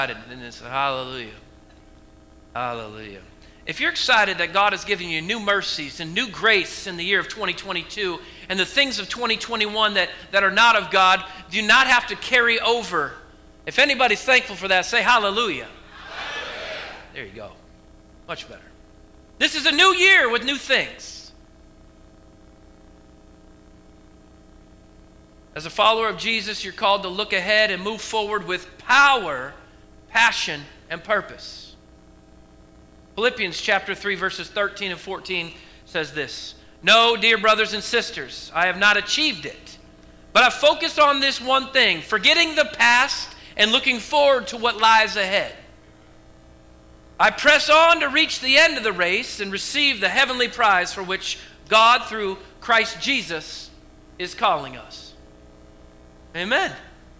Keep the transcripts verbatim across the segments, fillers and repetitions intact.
And it's hallelujah. Hallelujah. If you're excited that God is giving you new mercies and new grace in the year of twenty twenty-two, and the things of twenty twenty-one that, that are not of God do not have to carry over. If anybody's thankful for that, say hallelujah. Hallelujah. There you go. Much better. This is a new year with new things. As a follower of Jesus, you're called to look ahead and move forward with power, passion, and purpose. Philippians chapter three, verses thirteen and fourteen says this: "No, dear brothers and sisters, I have not achieved it, but I focused on this one thing, forgetting the past and looking forward to what lies ahead. I press on to reach the end of the race and receive the heavenly prize for which God, through Christ Jesus, is calling us." Amen.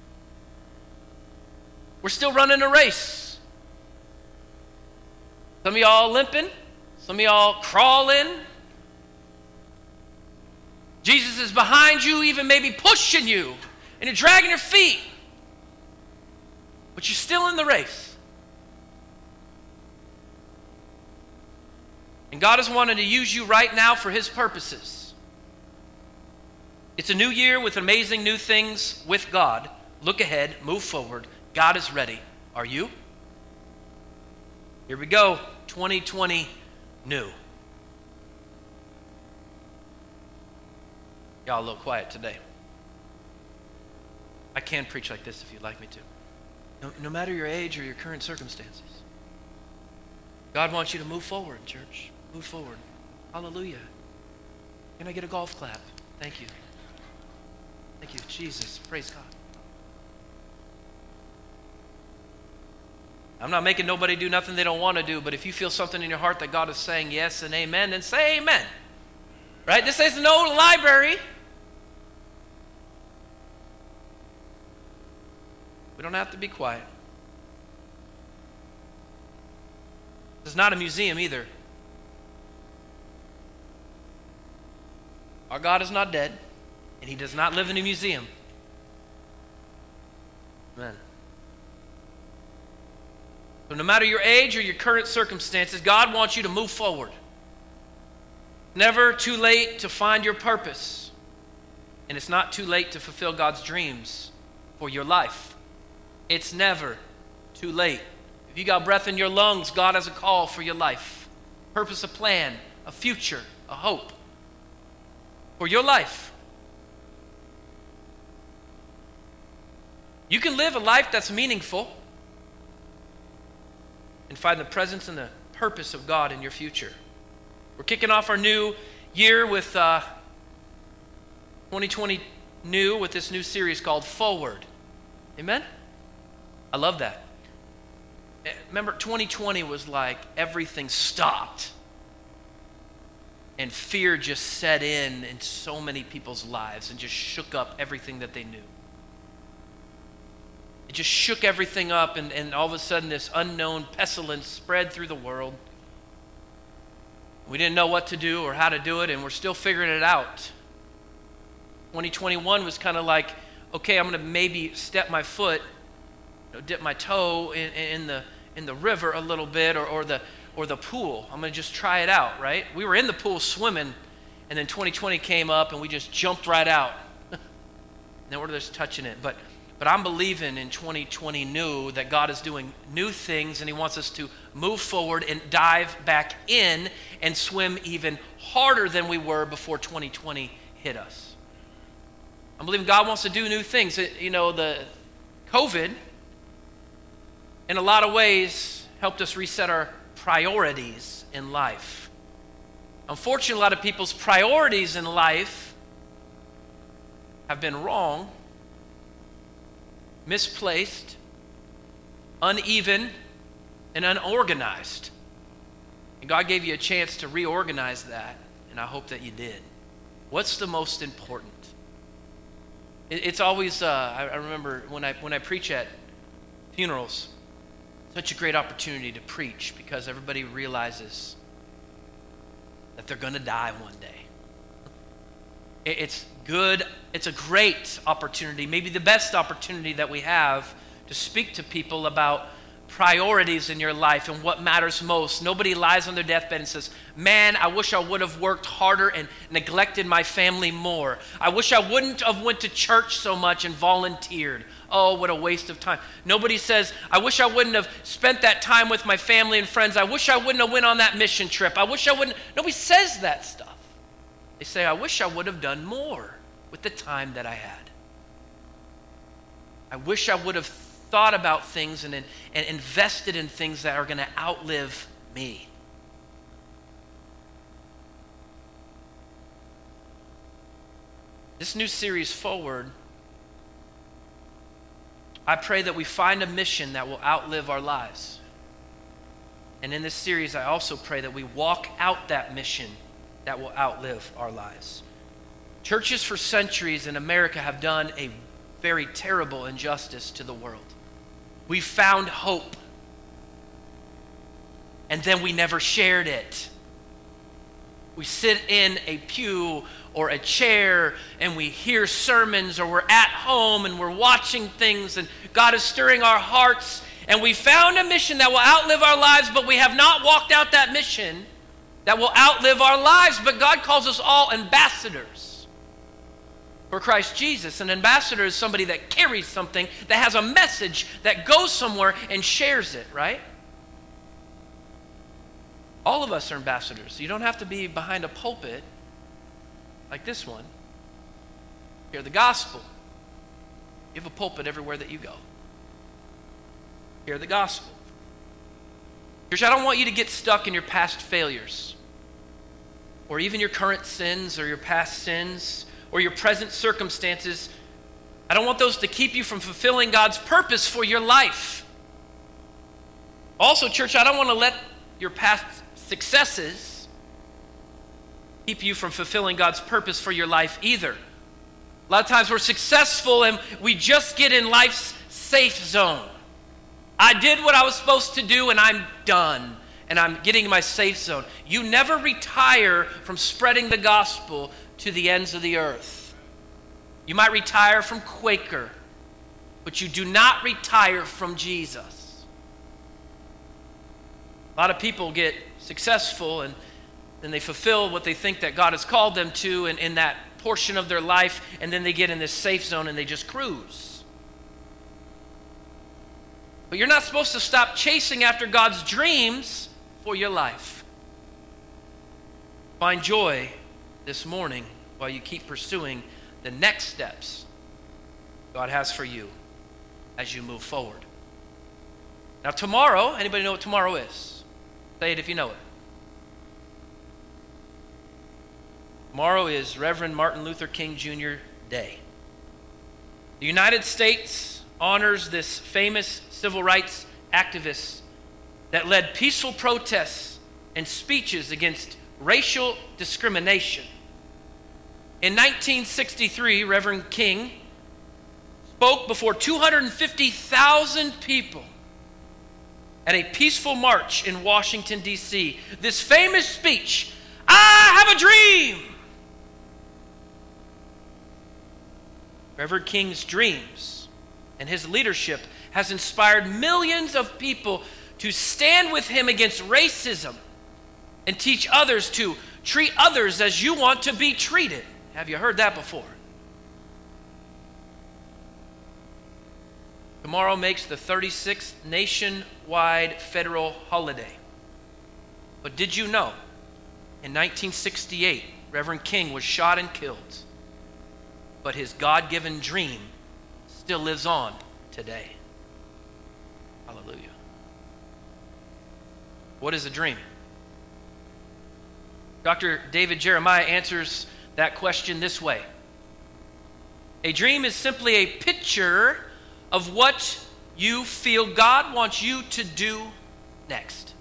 We're still running a race. Some of y'all limping, some of y'all crawling. Jesus is behind you, even maybe pushing you, and you're dragging your feet. But you're still in the race. And God is wanting to use you right now for His purposes. It's a new year with amazing new things with God. Look ahead, move forward. God is ready. Are you? Here we go. twenty twenty new. Y'all a little quiet today. I can preach like this if you'd like me to. No, no matter your age or your current circumstances, God wants you to move forward, church. Move forward. Hallelujah. Can I get a golf clap? Thank you. Thank you, Jesus. Praise God. I'm not making nobody do nothing they don't want to do, but if you feel something in your heart that God is saying yes and amen, then say amen. Right? This is no library. We don't have to be quiet. This is not a museum either. Our God is not dead, and He does not live in a museum. Amen. So no matter your age or your current circumstances, God wants you to move forward. Never too late to find your purpose. And it's not too late to fulfill God's dreams for your life. It's never too late. If you got breath in your lungs, God has a call for your life. Purpose, a plan, a future, a hope for your life. You can live a life that's meaningful and find the presence and the purpose of God in your future. We're kicking off our new year with uh, twenty twenty new with this new series called Forward. Amen? I love that. Remember, twenty twenty was like everything stopped and fear just set in in so many people's lives and just shook up everything that they knew. It just shook everything up, and, and all of a sudden this unknown pestilence spread through the world. We didn't know what to do or how to do it, and we're still figuring it out. twenty twenty-one was kind of like, okay, I'm going to maybe step my foot, you know, dip my toe in, in the in the river a little bit, or, or the or the pool. I'm going to just try it out, right? We were in the pool swimming, and then twenty twenty came up, and we just jumped right out. Now we're just touching it, but. But I'm believing in twenty twenty new that God is doing new things, and He wants us to move forward and dive back in and swim even harder than we were before twenty twenty hit us. I'm believing God wants to do new things. You know, the COVID, in a lot of ways, helped us reset our priorities in life. Unfortunately, a lot of people's priorities in life have been wrong, misplaced, uneven, and unorganized. And God gave you a chance to reorganize that, and I hope that you did. What's the most important? It, it's always, uh, I, I remember when I when I preach at funerals, such a great opportunity to preach because everybody realizes that they're going to die one day. It, it's good. It's a great opportunity, maybe the best opportunity that we have to speak to people about priorities in your life and what matters most. Nobody lies on their deathbed and says, man, I wish I would have worked harder and neglected my family more. I wish I wouldn't have went to church so much and volunteered. Oh, what a waste of time. Nobody says, I wish I wouldn't have spent that time with my family and friends. I wish I wouldn't have went on that mission trip. I wish I wouldn't. Nobody says that stuff. They say, I wish I would have done more with the time that I had. I wish I would have thought about things and, and invested in things that are going to outlive me. This new series, Forward, I pray that we find a mission that will outlive our lives. And in this series, I also pray that we walk out that mission that will outlive our lives. Churches for centuries in America have done a very terrible injustice to the world. We found hope, and then we never shared it. We sit in a pew or a chair and we hear sermons, or we're at home and we're watching things and God is stirring our hearts, and we found a mission that will outlive our lives, but we have not walked out that mission that will outlive our lives. But God calls us all ambassadors for Christ Jesus. An ambassador is somebody that carries something, that has a message, that goes somewhere and shares it, right? All of us are ambassadors. You don't have to be behind a pulpit like this one. Hear the gospel. You have a pulpit everywhere that you go. Hear the gospel. Church, I don't want you to get stuck in your past failures, or even your current sins, or your past sins, or your present circumstances. I don't want those to keep you from fulfilling God's purpose for your life. Also, church, I don't want to let your past successes keep you from fulfilling God's purpose for your life either. A lot of times we're successful and we just get in life's safe zone. I did what I was supposed to do and I'm done, and I'm getting in my safe zone. You never retire from spreading the gospel to the ends of the earth. You might retire from Quaker, but you do not retire from Jesus. A lot of people get successful and then they fulfill what they think that God has called them to in, in that portion of their life, and then they get in this safe zone and they just cruise. But you're not supposed to stop chasing after God's dreams for your life. Find joy this morning while you keep pursuing the next steps God has for you as you move forward. Now tomorrow, anybody know what tomorrow is? Say it if you know it. Tomorrow is Reverend Martin Luther King Junior Day. The United States honors this famous civil rights activist that led peaceful protests and speeches against racial discrimination. In nineteen sixty-three, Reverend King spoke before two hundred fifty thousand people at a peaceful march in Washington, D C This famous speech, "I have a dream." Reverend King's dreams and his leadership has inspired millions of people to stand with him against racism and teach others to treat others as you want to be treated. Have you heard that before? Tomorrow makes the thirty-sixth nationwide federal holiday. But did you know, in nineteen sixty-eight, Reverend King was shot and killed, but his God-given dream still lives on today. Hallelujah. What is a dream? Doctor David Jeremiah answers that question this way. A dream is simply a picture of what you feel God wants you to do next.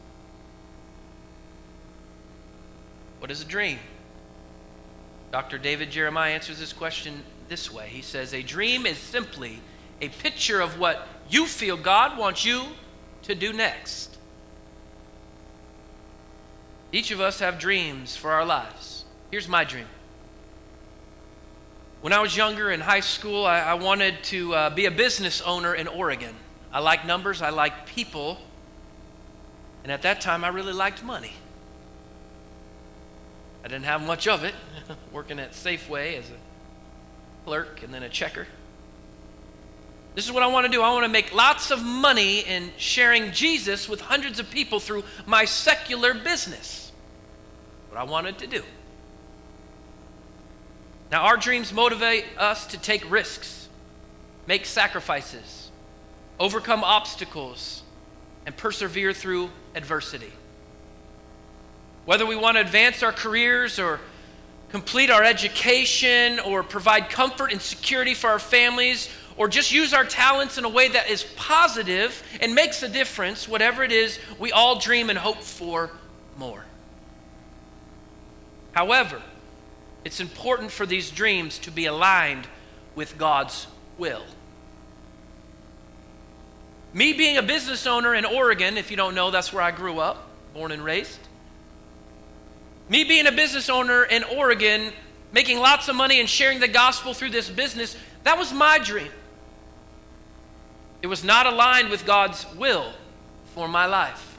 What is a dream? Doctor David Jeremiah answers this question this way. He says, a dream is simply a picture of what you feel God wants you to do next. Each of us have dreams for our lives. Here's my dream. When I was younger in high school, I, I wanted to uh, be a business owner in Oregon. I like numbers, I like people, and at that time I really liked money. I didn't have much of it, working at Safeway as a clerk and then a checker. This is what I want to do. I want to make lots of money in sharing Jesus with hundreds of people through my secular business. What I wanted to do. Now, our dreams motivate us to take risks, make sacrifices, overcome obstacles, and persevere through adversity. Whether we want to advance our careers or complete our education or provide comfort and security for our families or just use our talents in a way that is positive and makes a difference, whatever it is, we all dream and hope for more. However, it's important for these dreams to be aligned with God's will. Me being a business owner in Oregon, if you don't know, that's where I grew up, born and raised. Me being a business owner in Oregon, making lots of money and sharing the gospel through this business, that was my dream. It was not aligned with God's will for my life.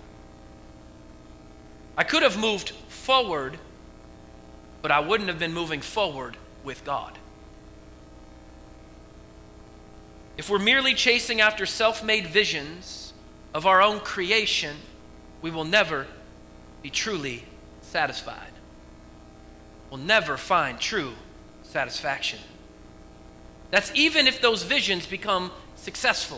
I could have moved forward, but I wouldn't have been moving forward with God. If we're merely chasing after self-made visions of our own creation, we will never be truly satisfied. We'll never find true satisfaction. That's even if those visions become successful.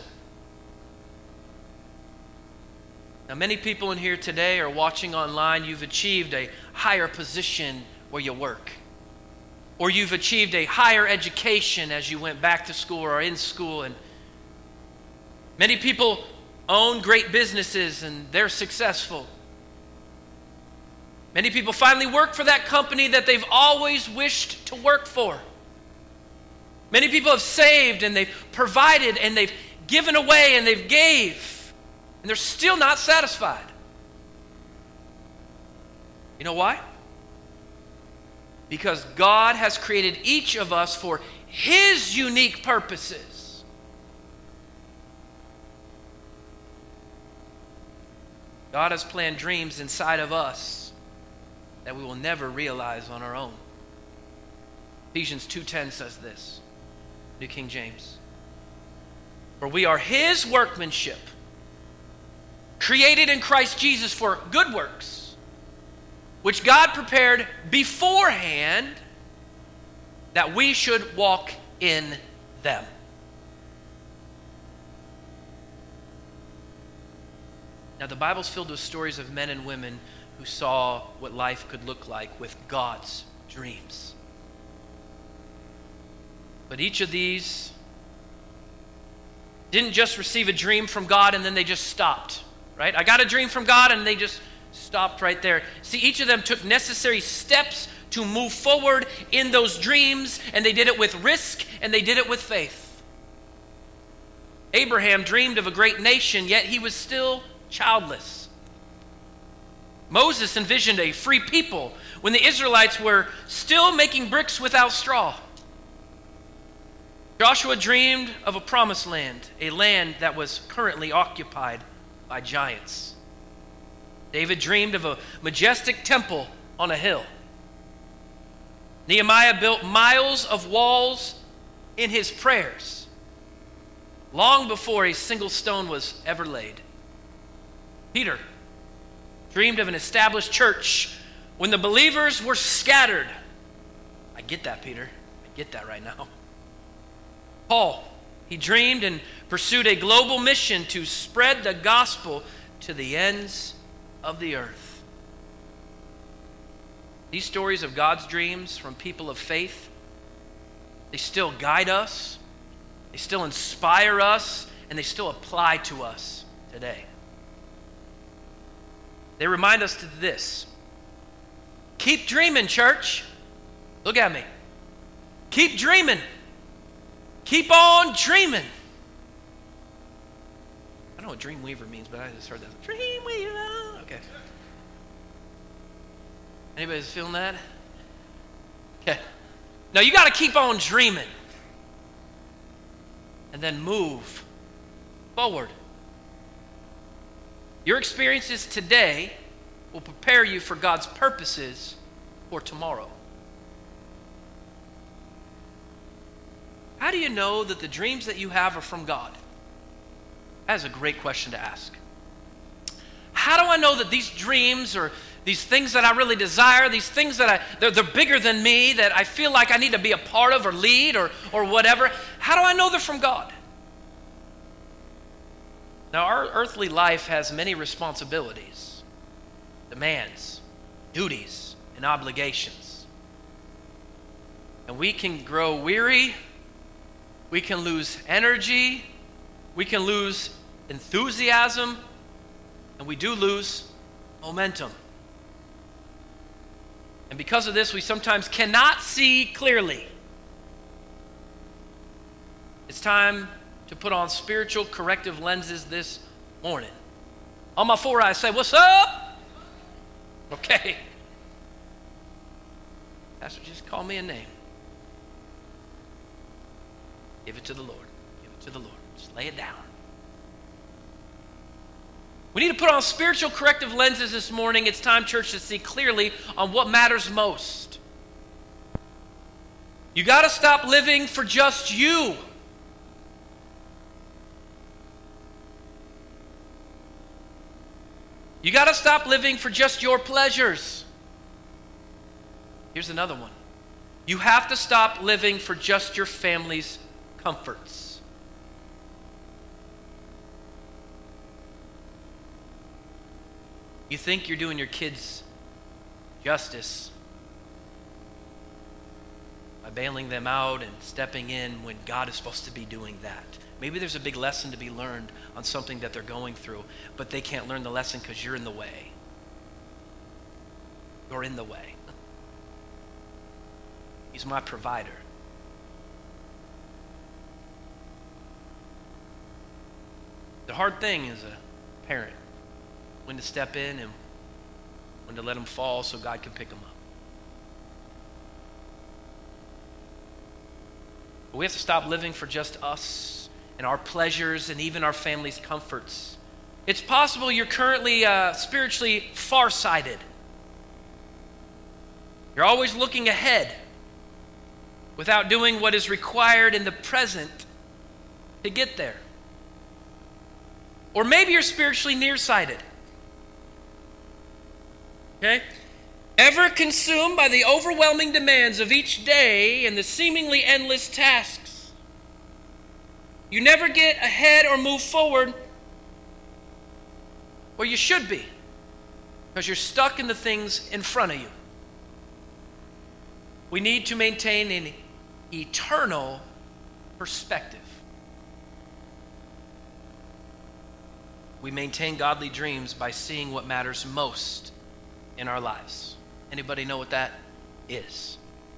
Now, many people in here today are watching online. You've achieved a higher position where you work. Or you've achieved a higher education as you went back to school or are in school. And many people own great businesses and they're successful. Many people finally work for that company that they've always wished to work for. Many people have saved and they've provided and they've given away and they've gave. And they're still not satisfied. You know why? Because God has created each of us for His unique purposes. God has planned dreams inside of us that we will never realize on our own. Ephesians two ten says this, New King James. For we are His workmanship, created in Christ Jesus for good works, which God prepared beforehand that we should walk in them. Now, the Bible's filled with stories of men and women who saw what life could look like with God's dreams. But each of these didn't just receive a dream from God and then they just stopped. Right? I got a dream from God and they just stopped right there. See, each of them took necessary steps to move forward in those dreams, and they did it with risk and they did it with faith. Abraham dreamed of a great nation, yet he was still childless. Moses envisioned a free people when the Israelites were still making bricks without straw. Joshua dreamed of a promised land, a land that was currently occupied by giants. David dreamed of a majestic temple on a hill. Nehemiah built miles of walls in his prayers, long before a single stone was ever laid. Peter dreamed of an established church when the believers were scattered. I get that, Peter. I get that right now. Paul, he dreamed and pursued a global mission to spread the gospel to the ends of the earth. These stories of God's dreams from people of faith, they still guide us, they still inspire us, and they still apply to us today. They remind us to this. Keep dreaming, church. Look at me. Keep dreaming. Keep on dreaming. I don't know what Dreamweaver means, but I just heard that. Dreamweaver. Okay. Anybody's feeling that? Okay. Now you got to keep on dreaming. And then move forward Your experiences today will prepare you for God's purposes for tomorrow. How do you know that the dreams that you have are from God? That is a great question to ask. How do I know that these dreams or these things that I really desire, these things that I, they're, they're bigger than me, that I feel like I need to be a part of or lead or, or whatever, how do I know they're from God? Now, our earthly life has many responsibilities, demands, duties, and obligations. And we can grow weary, we can lose energy, we can lose enthusiasm, and we do lose momentum. And because of this, we sometimes cannot see clearly. It's time to put on spiritual corrective lenses this morning. On my four eyes, say, "What's up?" Okay. Pastor, just call me a name. Give it to the Lord. Give it to the Lord. Just lay it down. We need to put on spiritual corrective lenses this morning. It's time, church, to see clearly on what matters most. You got to stop living for just you. You got to stop living for just your pleasures. Here's another one. You have to stop living for just your family's comforts. You think you're doing your kids justice by bailing them out and stepping in when God is supposed to be doing that. Maybe there's a big lesson to be learned on something that they're going through, but they can't learn the lesson because you're in the way. You're in the way. He's my provider. The hard thing as a parent, when to step in and when to let them fall so God can pick them up. But we have to stop living for just us and our pleasures and even our family's comforts. It's possible you're currently uh, spiritually farsighted. You're always looking ahead without doing what is required in the present to get there. Or maybe you're spiritually nearsighted. Okay? Ever consumed by the overwhelming demands of each day and the seemingly endless tasks. You never get ahead or move forward where you should be because you're stuck in the things in front of you. We need to maintain an eternal perspective. We maintain godly dreams by seeing what matters most in our lives. Anybody know what that is?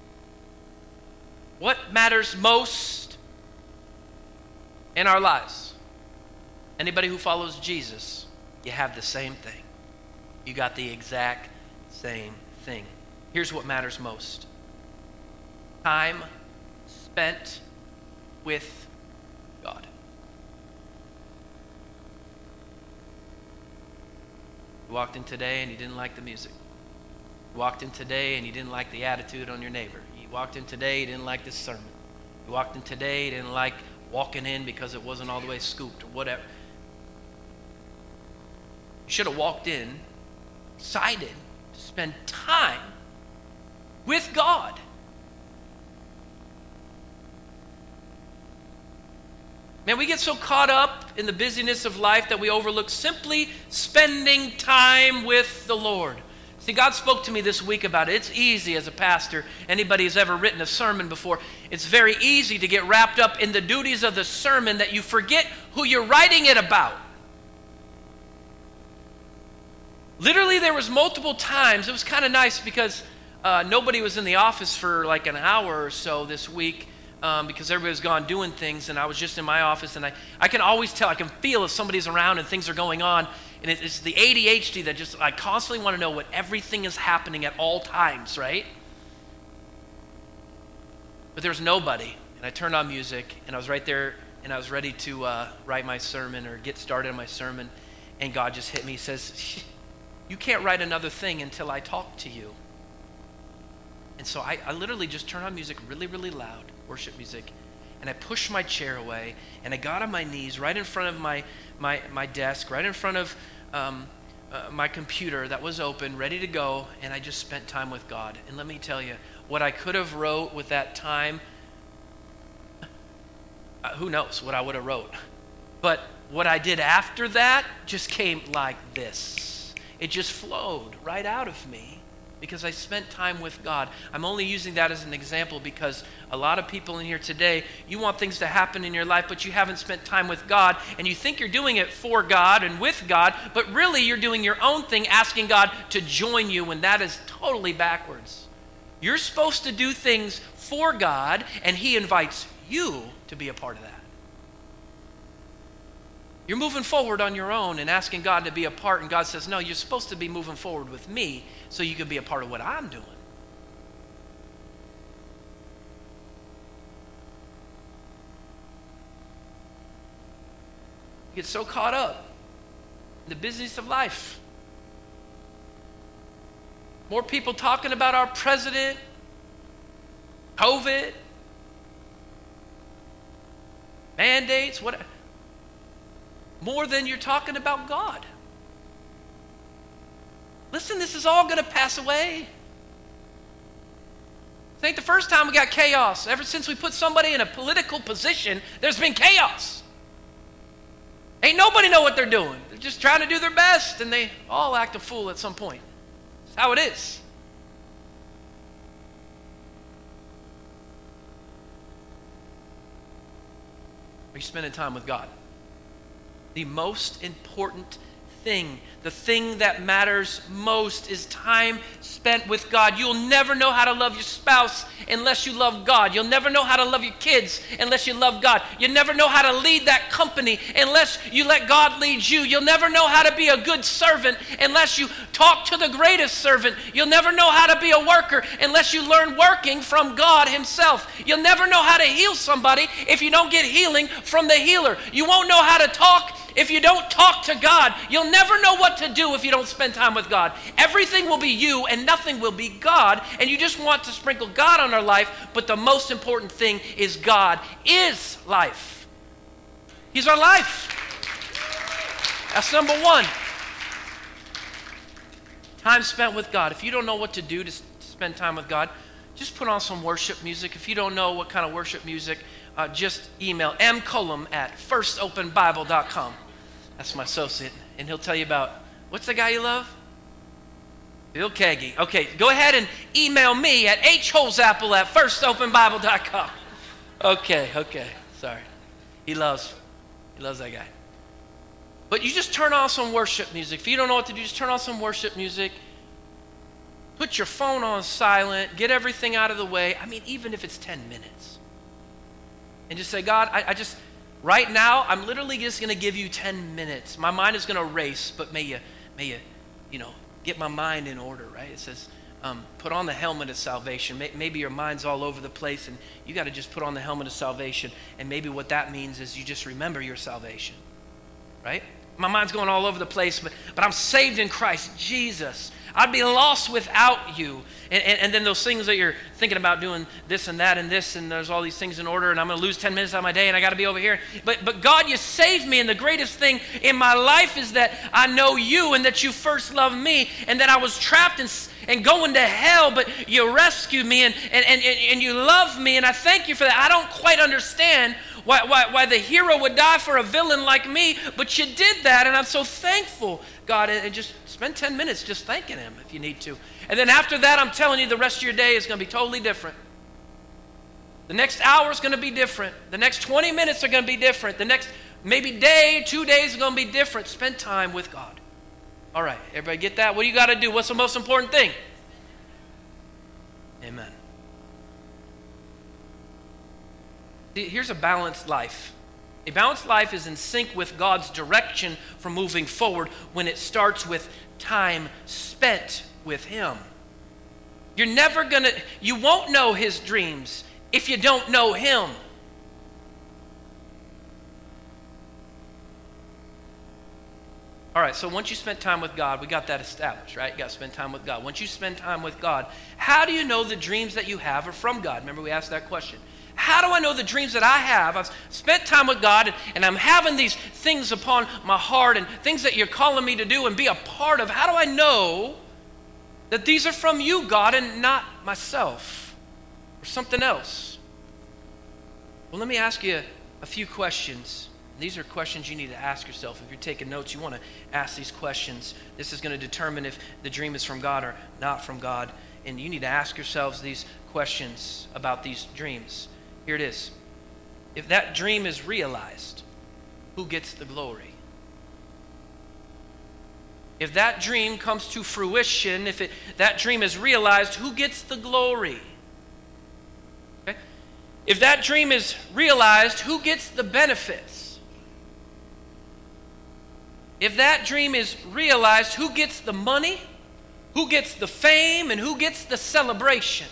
What matters most in our lives? Anybody who follows Jesus, you have the same thing. You got the exact same thing. Here's what matters most. Time spent with God. You walked in today and you didn't like the music. You walked in today and you didn't like the attitude on your neighbor. You walked in today, you didn't like this sermon. You walked in today, you didn't like walking in because it wasn't all the way scooped or whatever. You should have walked in excited to spend time with God. Man, we get so caught up in the busyness of life that we overlook simply spending time with the Lord. See, God spoke to me this week about it. It's easy as a pastor, anybody who's ever written a sermon before, it's very easy to get wrapped up in the duties of the sermon that you forget who you're writing it about. Literally, there was multiple times. It was kind of nice because uh, nobody was in the office for like an hour or so this week. Um, because everybody's gone doing things, and I was just in my office, and I, I can always tell, I can feel if somebody's around and things are going on, and it, it's the A D H D that just, I constantly want to know what everything is happening at all times, right? But there was nobody, and I turned on music, and I was right there, and I was ready to uh, write my sermon or get started on my sermon, And God just hit me. He says, you can't write another thing until I talk to you. And so I, I literally just turned on music really, really loud, worship music, and I pushed my chair away, and I got on my knees right in front of my my, my desk, right in front of um, uh, my computer that was open, ready to go, and I just spent time with God. And let me tell you, what I could have wrote with that time, uh, who knows what I would have wrote. But what I did after that just came like this. It just flowed right out of me because I spent time with God. I'm only using that as an example because a lot of people in here today, you want things to happen in your life, but you haven't spent time with God, and you think you're doing it for God and with God, but really you're doing your own thing, asking God to join you, and that is totally backwards. You're supposed to do things for God, and He invites you to be a part of that. You're moving forward on your own and asking God to be a part, and God says, no, you're supposed to be moving forward with me so you can be a part of what I'm doing. You get so caught up in the business of life. More people talking about our president, COVID, mandates, what? More than you're talking about God. Listen, this is all going to pass away. This ain't the first time we got chaos. Ever since we put somebody in a political position, there's been chaos. Ain't nobody know what they're doing. They're just trying to do their best, and they all act a fool at some point. That's how it is. Are you spending time with God? The most important thing, the thing that matters most is time spent with God. You'll never know how to love your spouse unless you love God. You'll never know how to love your kids unless you love God. You'll never know how to lead that company unless you let God lead you. You'll never know how to be a good servant unless you talk to the greatest servant. You'll never know how to be a worker unless you learn working from God Himself. You'll never know how to heal somebody if you don't get healing from the healer. You won't know how to talk if you don't talk to God. You'll never know what to do if you don't spend time with God. Everything will be you and nothing will be God, and you just want to sprinkle God on our life, but the most important thing is God is life. He's our life. That's number one. Time spent with God. If you don't know what to do to spend time with God, just put on some worship music. If you don't know what kind of worship music, uh, just email m cullum at first open bible dot com. That's my associate, and he'll tell you about, what's the guy you love? Bill Kagi. Okay, go ahead and email me at h holzapple at first open bible dot com. Okay, okay, sorry. He loves, he loves that guy. But you just turn on some worship music. If you don't know what to do, just turn on some worship music. Put your phone on silent. Get everything out of the way. I mean, even if it's ten minutes. And just say, God, I, I just... Right now, I'm literally just going to give you ten minutes. My mind is going to race, but may you, may you, you know, get my mind in order, right? It says, um, put on the helmet of salvation. May, maybe your mind's all over the place, and you got to just put on the helmet of salvation. And maybe what that means is you just remember your salvation, right? My mind's going all over the place, but, but I'm saved in Christ Jesus. I'd be lost without you. And, and, and then those things that you're thinking about doing this and that and this, and there's all these things in order, and I'm going to lose ten minutes out of my day, and I got to be over here. But, but God, you saved me, and the greatest thing in my life is that I know you and that you first loved me, and that I was trapped and, and going to hell, but you rescued me, and, and, and, and you love me, and I thank you for that. I don't quite understand why, why, why the hero would die for a villain like me, but you did that, and I'm so thankful, God, and, and just spend ten minutes just thanking Him if you need to. And then after that, I'm telling you, the rest of your day is going to be totally different. The next hour is going to be different. The next twenty minutes are going to be different. The next maybe day, two days are going to be different. Spend time with God. All right, everybody get that? What do you got to do? What's the most important thing? Amen. Here's a balanced life. A balanced life is in sync with God's direction for moving forward when it starts with time spent with Him. You're never gonna, you won't know His dreams if you don't know Him. All right, so once you spent time with God, we got that established, right? You got to spend time with God. Once you spend time with God, how do you know the dreams that you have are from God? Remember, we asked that question. How do I know the dreams that I have? I've spent time with God, and, and I'm having these things upon my heart and things that you're calling me to do and be a part of. How do I know that these are from you, God, and not myself or something else? Well, let me ask you a few questions. These are questions you need to ask yourself. If you're taking notes, you want to ask these questions. This is going to determine if the dream is from God or not from God. And you need to ask yourselves these questions about these dreams. Here it is. If that dream is realized, who gets the glory? If that dream comes to fruition, if it, that dream is realized, who gets the glory? Okay? If that dream is realized, who gets the benefits? If that dream is realized, who gets the money, who gets the fame, and who gets the celebration?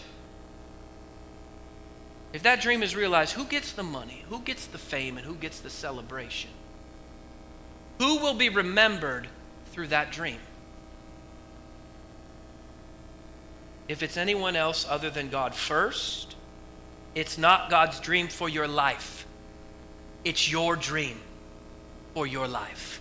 If that dream is realized, who gets the money, who gets the fame, and who gets the celebration? Who will be remembered through that dream? If it's anyone else other than God first, it's not God's dream for your life. It's your dream for your life.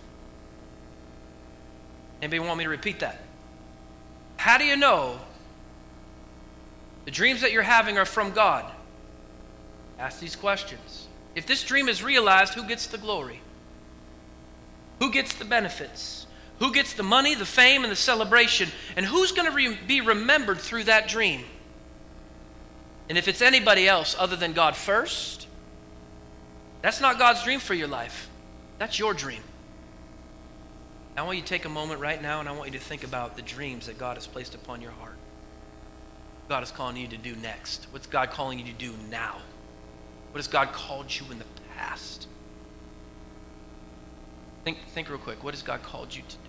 Anybody want me to repeat that? How do you know the dreams that you're having are from God? Ask these questions. If this dream is realized, who gets the glory? Who gets the benefits? Who gets the money, the fame, and the celebration? And who's going to re- be remembered through that dream? And if it's anybody else other than God first, that's not God's dream for your life. That's your dream. I want you to take a moment right now, and I want you to think about the dreams that God has placed upon your heart. What God is calling you to do next. What's God calling you to do now? What has God called you in the past? Think, think real quick. What has God called you to do?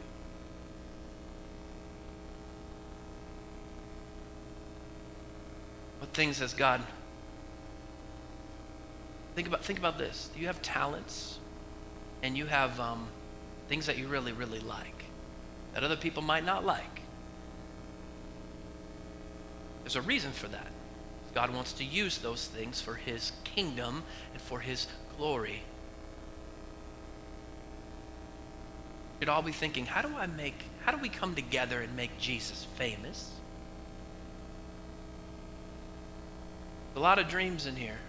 What things has God... Think about, think about this. You have talents, and you have... Um, things that you really, really like, that other people might not like. There's a reason for that. God wants to use those things for his kingdom and for his glory. You'd all be thinking, how do I make, how do we come together and make Jesus famous? There's a lot of dreams in here.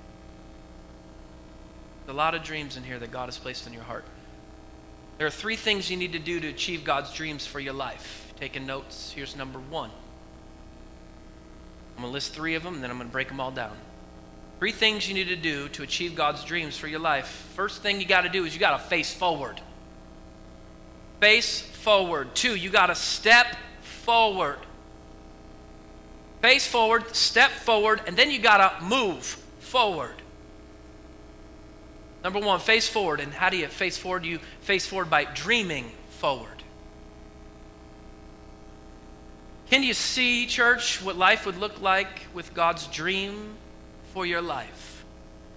There's a lot of dreams in here that God has placed in your heart. There are three things you need to do to achieve God's dreams for your life. Taking notes, here's number one. I'm going to list three of them, and then I'm going to break them all down. Three things you need to do to achieve God's dreams for your life. First thing you got to do is you got to face forward. Face forward. Two, you got to step forward. Face forward, step forward, and then you got to move forward. Number one, face forward. And how do you face forward? You face forward by dreaming forward. Can you see, church, what life would look like with God's dream for your life?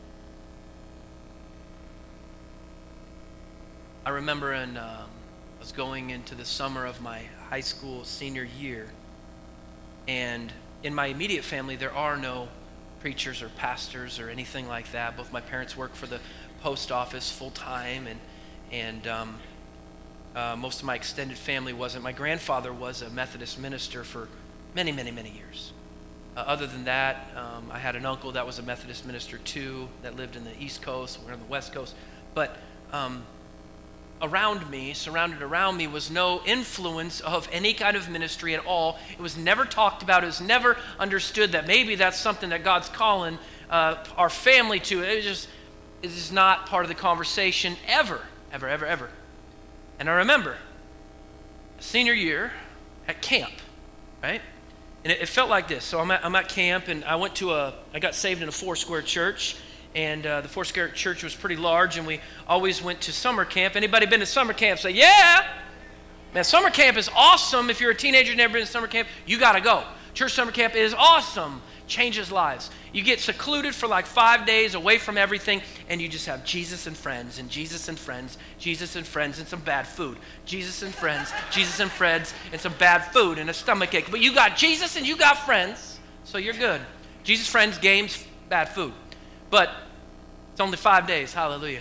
I remember in, um, I was going into the summer of my high school senior year, and in my immediate family, there are no preachers or pastors or anything like that. Both my parents work for the post office full time, and and um, uh, most of my extended family wasn't. My grandfather was a Methodist minister for many, many, many years. Uh, other than that, um, I had an uncle that was a Methodist minister too, that lived in the East Coast. We're on the West Coast, but um, around me, surrounded around me, was no influence of any kind of ministry at all. It was never talked about. It was never understood that maybe that's something that God's calling uh, our family to. It was just It is not part of the conversation ever, ever, ever, ever. And I remember senior year at camp, right? And it, it felt like this. So I'm at, I'm at camp, and I went to a, I got saved in a Foursquare church, and uh, the Foursquare church was pretty large, and we always went to summer camp. Anybody been to summer camp? Say, yeah. Man, summer camp is awesome. If you're a teenager and never been to summer camp, you got to go. Church summer camp is awesome. Changes lives. You get secluded for like five days away from everything, and you just have Jesus and friends, and Jesus and friends, Jesus and friends, and some bad food. Jesus and friends, Jesus and friends, and some bad food, and a stomach ache. But you got Jesus and you got friends, so you're good. Jesus, friends, games, bad food. But it's only five days. Hallelujah.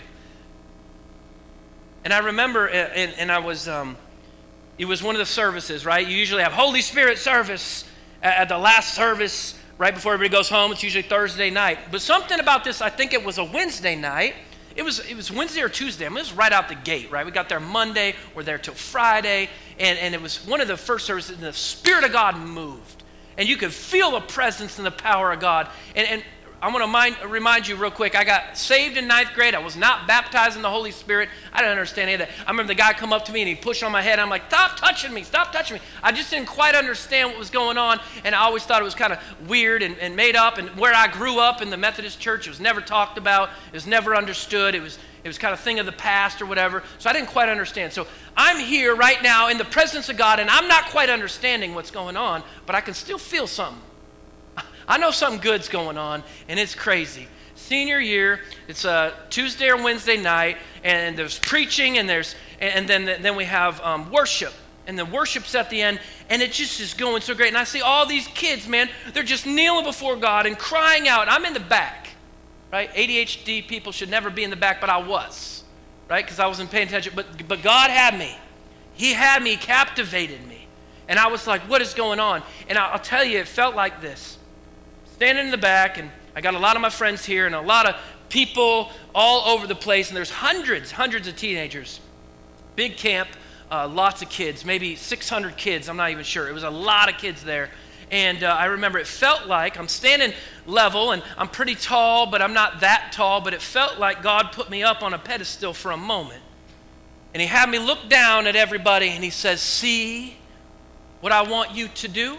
And I remember, and, and I was, um, it was one of the services, right? You usually have Holy Spirit service at the last service right before everybody goes home. It's usually Thursday night. But something about this, I think it was a Wednesday night. It was it was Wednesday or Tuesday. I mean, it was right out the gate, right? We got there Monday. We're there till Friday. And, and it was one of the first services, and the Spirit of God moved. And you could feel the presence and the power of God. And, and I want to mind, remind you real quick, I got saved in ninth grade. I was not baptized in the Holy Spirit. I didn't understand any of that. I remember the guy come up to me and he pushed on my head. I'm like, stop touching me, stop touching me. I just didn't quite understand what was going on, and I always thought it was kind of weird and, and made up. And where I grew up in the Methodist church, it was never talked about. It was never understood. It was, it was kind of thing of the past or whatever. So I didn't quite understand. So I'm here right now in the presence of God, and I'm not quite understanding what's going on, but I can still feel something. I know something good's going on, and it's crazy. Senior year, it's a Tuesday or Wednesday night, and there's preaching, and there's and then then we have um, worship, and the worship's at the end, and it just is going so great. And I see all these kids, man, they're just kneeling before God and crying out. I'm in the back, right? A D H D people should never be in the back, but I was, right? Because I wasn't paying attention. But but God had me. He had me, captivated me, and I was like, what is going on? And I'll tell you, it felt like this. Standing in the back, and I got a lot of my friends here and a lot of people all over the place, and there's hundreds, hundreds of teenagers. Big camp, uh, lots of kids, maybe six hundred kids, I'm not even sure. It was a lot of kids there. And uh, I remember it felt like I'm standing level, and I'm pretty tall, but I'm not that tall, but it felt like God put me up on a pedestal for a moment. And he had me look down at everybody, and he says, see what I want you to do?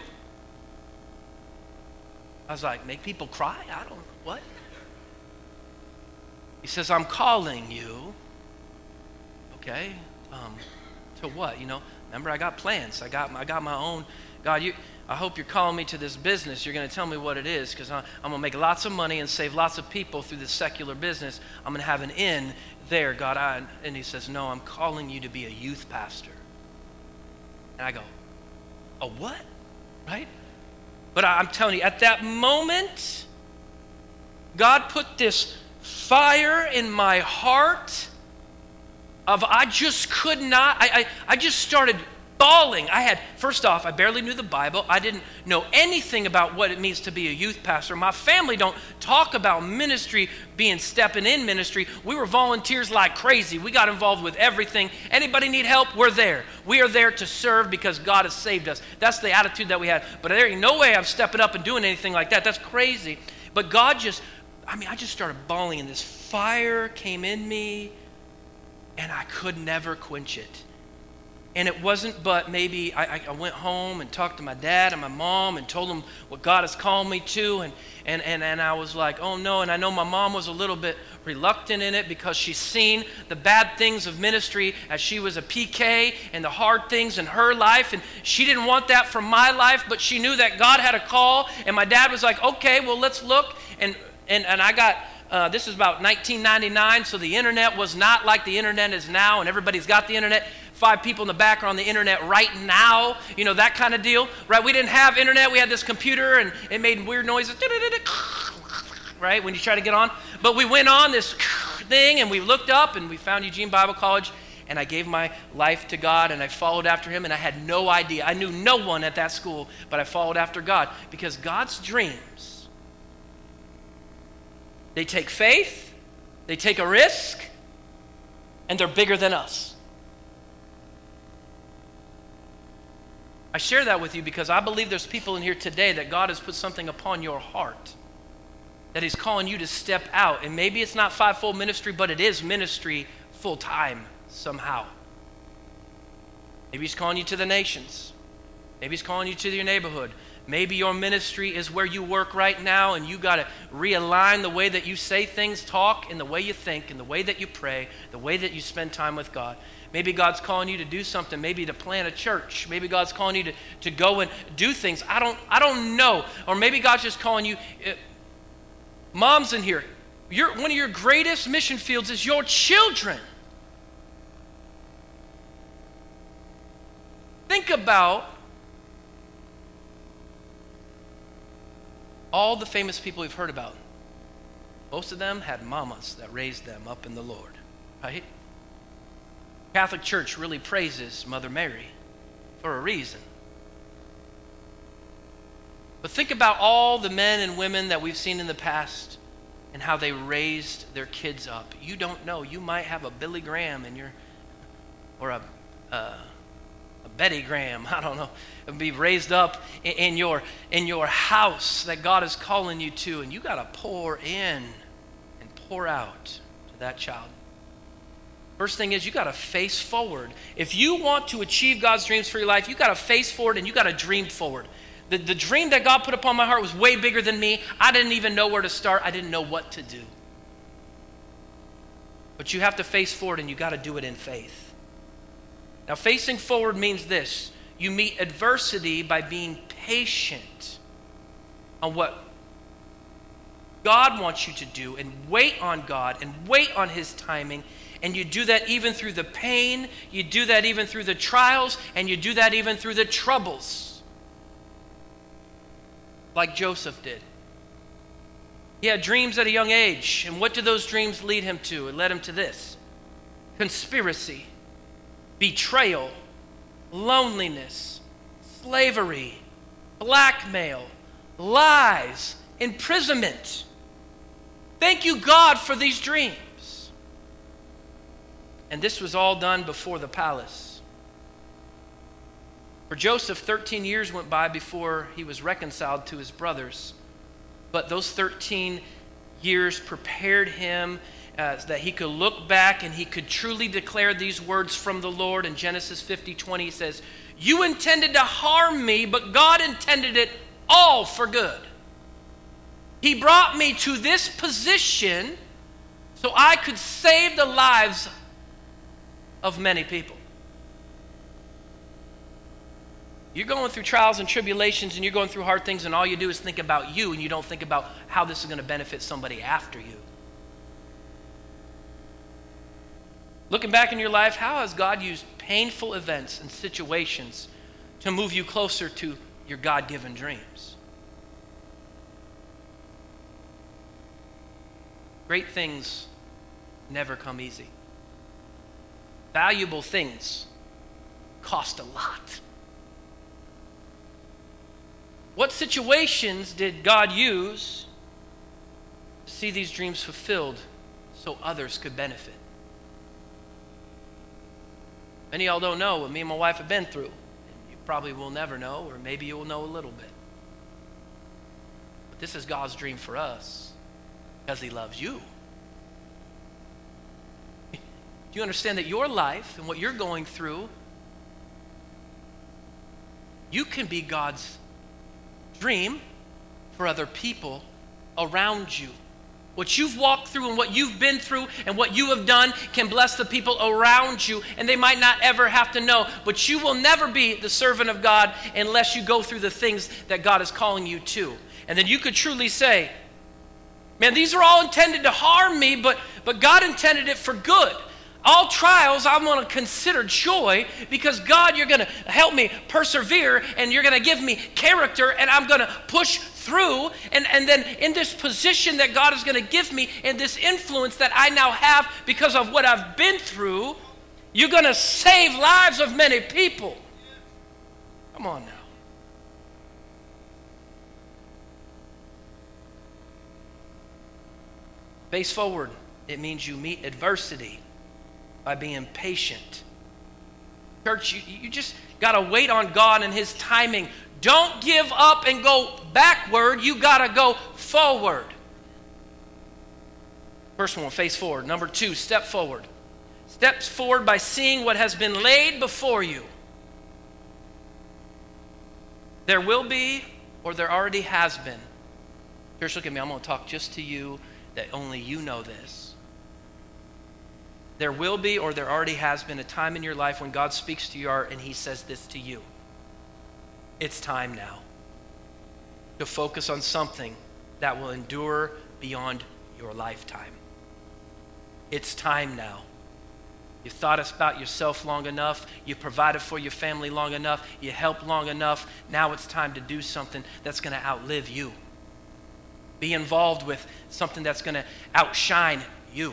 I was like, make people cry? I don't know. What? He says, I'm calling you. Okay. Um, to what? You know, remember I got plans. I got, I got my own. God, you. I hope you're calling me to this business. You're going to tell me what it is, because I'm going to make lots of money and save lots of people through this secular business. I'm going to have an in there, God. I, and he says, no, I'm calling you to be a youth pastor. And I go, a what? Right? But I'm telling you, at that moment, God put this fire in my heart of I just could not, I, I, I just started bawling. I had, first off, I barely knew the Bible. I didn't know anything about what it means to be a youth pastor. My family don't talk about ministry being stepping in ministry. We were volunteers like crazy. We got involved with everything. Anybody need help? We're there. We are there to serve because God has saved us. That's the attitude that we had. But there ain't no way I'm stepping up and doing anything like that. That's crazy. But God just, I mean, I just started bawling, and this fire came in me, and I could never quench it. And it wasn't but maybe I, I went home and talked to my dad and my mom and told them what God has called me to. And, and, and, and I was like, oh no. And I know my mom was a little bit reluctant in it because she's seen the bad things of ministry as she was a P K and the hard things in her life. And she didn't want that for my life, but she knew that God had a call. And my dad was like, okay, well, let's look. And, and, and I got... Uh, this is about nineteen ninety-nine, so the internet was not like the internet is now, and everybody's got the internet. Five people in the back are on the internet right now, you know, that kind of deal, right? We didn't have internet. We had this computer, and it made weird noises, right, when you try to get on. But we went on this thing, and we looked up, and we found Eugene Bible College, and I gave my life to God, and I followed after him, and I had no idea. I knew no one at that school, but I followed after God, because God's dreams, they take faith, they take a risk, and they're bigger than us. I share that with you because I believe there's people in here today that God has put something upon your heart, that he's calling you to step out. And maybe it's not fivefold ministry, but it is ministry full time somehow. Maybe he's calling you to the nations. Maybe he's calling you to your neighborhood. Maybe your ministry is where you work right now, and you got to realign the way that you say things, talk, and the way you think, and the way that you pray, the way that you spend time with God. Maybe God's calling you to do something, maybe to plant a church. Maybe God's calling you to, to go and do things. I don't, I don't know. Or maybe God's just calling you. Uh, moms in here, you're, one of your greatest mission fields is your children. Think about all the famous people we've heard about. Most of them had mamas that raised them up in the Lord, right? Catholic Church really praises Mother Mary for a reason. But think about all the men and women that we've seen in the past and how they raised their kids up. You don't know. You might have a Billy Graham in your, or a, uh, a Betty Graham, I don't know, and be raised up in, in your in your house that God is calling you to, and you got to pour in and pour out to that child. First thing is, you got to face forward. If you want to achieve God's dreams for your life, you got to face forward and you got to dream forward. The, the dream that God put upon my heart was way bigger than me. I didn't even know where to start. I didn't know what to do. But you have to face forward, and you got to do it in faith. Now, facing forward means this. You meet adversity by being patient on what God wants you to do, and wait on God and wait on His timing. And you do that even through the pain. You do that even through the trials. And you do that even through the troubles. Like Joseph did. He had dreams at a young age. And what did those dreams lead him to? It led him to this: conspiracy, betrayal, loneliness, slavery, blackmail, lies, imprisonment. Thank you, God, for these dreams. And this was all done before the palace. For Joseph, thirteen years went by before he was reconciled to his brothers. But those thirteen years prepared him uh, that he could look back and he could truly declare these words from the Lord. In Genesis fifty twenty, he says, "You intended to harm me, but God intended it all for good. He brought me to this position so I could save the lives of many people." You're going through trials and tribulations, and you're going through hard things, and all you do is think about you, and you don't think about how this is going to benefit somebody after you. Looking back in your life, how has God used painful events and situations to move you closer to your God-given dreams? Great things never come easy. Valuable things cost a lot. What situations did God use to see these dreams fulfilled so others could benefit? Many of y'all don't know what me and my wife have been through. You probably will never know, or maybe you will know a little bit. But this is God's dream for us because He loves you. Do you understand that your life and what you're going through, you can be God's dream for other people around you? What you've walked through and what you've been through and what you have done can bless the people around you, and they might not ever have to know, but you will never be the servant of God unless you go through the things that God is calling you to. And then you could truly say, man, these are all intended to harm me, but, but God intended it for good. All trials I'm going to consider joy because, God, you're going to help me persevere, and you're going to give me character, and I'm going to push through. And, and then in this position that God is going to give me, and this influence that I now have because of what I've been through, you're going to save lives of many people. Come on now. Face forward. It means you meet adversity by being patient. Church, you, you just got to wait on God and His timing. Don't give up and go backward. You got to go forward. First one, face forward. Number two, step forward. Steps forward by seeing what has been laid before you. There will be or there already has been. Church, look at me. I'm going to talk just to you that only you know this. There will be, or there already has been, a time in your life when God speaks to your heart and he says this to you. It's time now to focus on something that will endure beyond your lifetime. It's time now. You've thought about yourself long enough. You've provided for your family long enough. You helped long enough. Now it's time to do something that's going to outlive you. Be involved with something that's going to outshine you.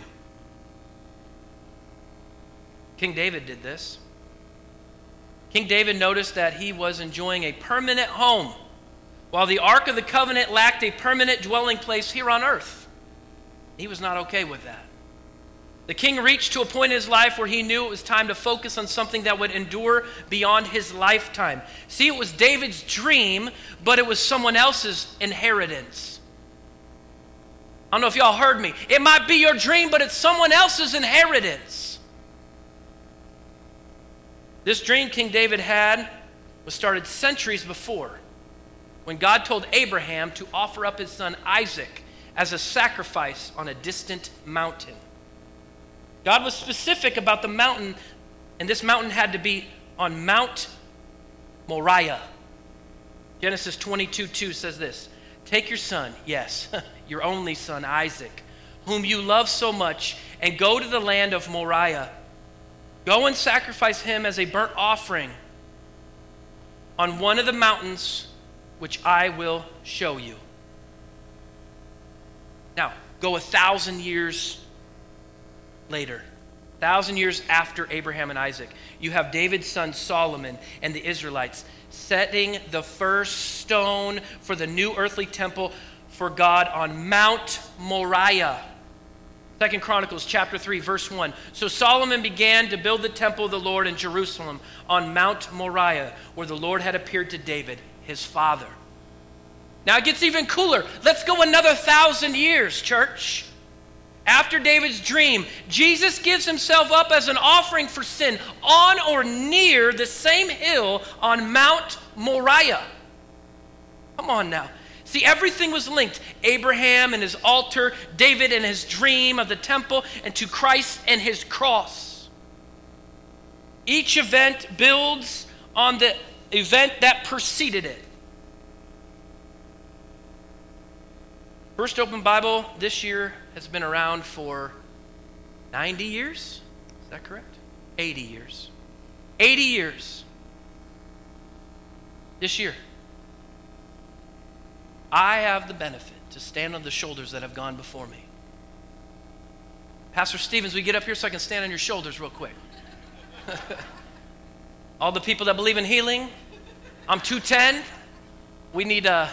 King David did this. King David noticed that he was enjoying a permanent home, while the Ark of the Covenant lacked a permanent dwelling place here on earth. He was not okay with that. The king reached to a point in his life where he knew it was time to focus on something that would endure beyond his lifetime. See, it was David's dream, but it was someone else's inheritance. I don't know if y'all heard me. It might be your dream, but it's someone else's inheritance. This dream King David had was started centuries before, when God told Abraham to offer up his son Isaac as a sacrifice on a distant mountain. God was specific about the mountain, and this mountain had to be on Mount Moriah. Genesis twenty-two two says this, "Take your son, yes, your only son Isaac, whom you love so much, and go to the land of Moriah. Go and sacrifice him as a burnt offering on one of the mountains which I will show you." Now, go a thousand years later, a thousand years after Abraham and Isaac, you have David's son Solomon and the Israelites setting the first stone for the new earthly temple for God on Mount Moriah. Second Chronicles chapter three, verse one. "So Solomon began to build the temple of the Lord in Jerusalem on Mount Moriah, where the Lord had appeared to David, his father." Now it gets even cooler. Let's go another thousand years, church. After David's dream, Jesus gives himself up as an offering for sin on or near the same hill on Mount Moriah. Come on now. See, everything was linked. Abraham and his altar, David and his dream of the temple, and to Christ and his cross. Each event builds on the event that preceded it. First Open Bible this year has been around for ninety years. Is that correct? eighty years. eighty years. This year. I have the benefit to stand on the shoulders that have gone before me. Pastor Stevens, we get up here so I can stand on your shoulders real quick. All the people that believe in healing, I'm two ten. We need a,